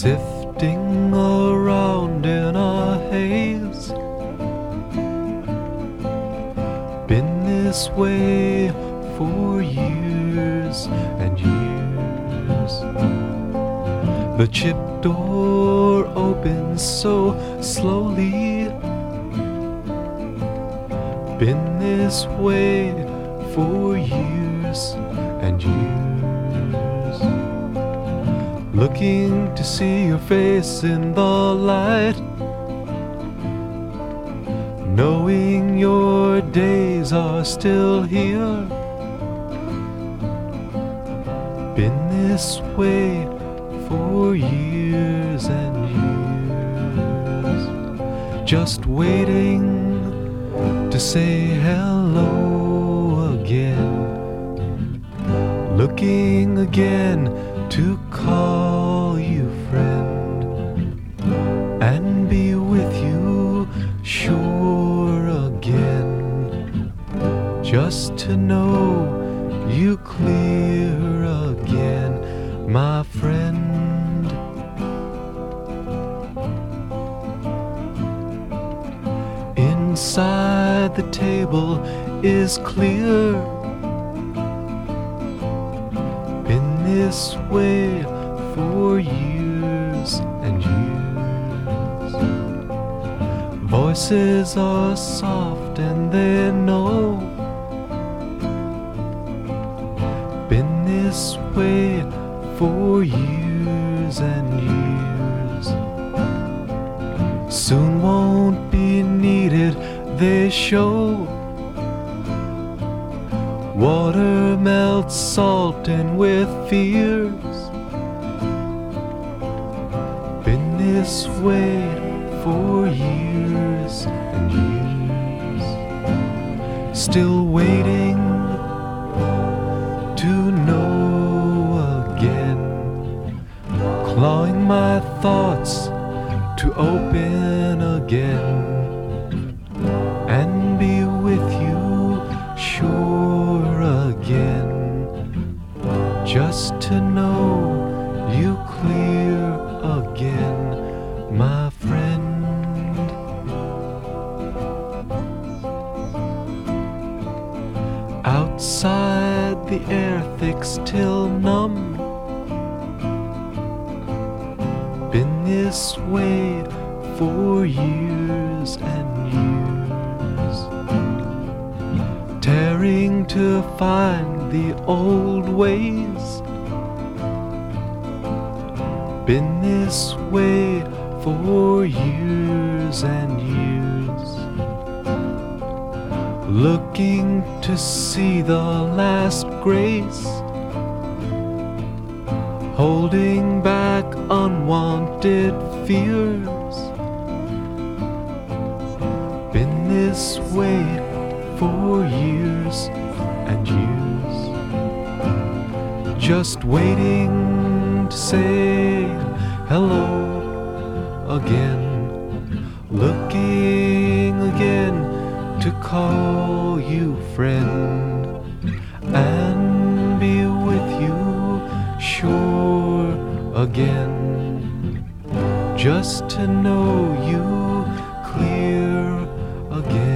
sifting around in a haze. Been this way for years and years. The chip door opens so slowly. Been this way for years and years. Looking to see your face in the light, knowing your days are still here. Been this way for years and years. Just waiting to say hello again. Looking again to call you friend and be with you sure again. Just to know you clear again, my friend. Inside the table is clear. Been this way for years and years. Voices are soft and they know. Been this way for years and years. Soon won't be needed, they show. Water melts salt and with fears. Been this way for years and years. Still waiting to know again. Clawing my thoughts to open again and be with you sure again. Just to know you clear again, my friend. Outside the air thick, still numb. Been this way for years and years. Tearing to find the old ways. Been this way for years and years. Looking to see the last grace. Holding back unwanted fears. Been this way for years and years. Just waiting to say hello again. Looking again to call you friend and be with you sure again. Just to know you clear again.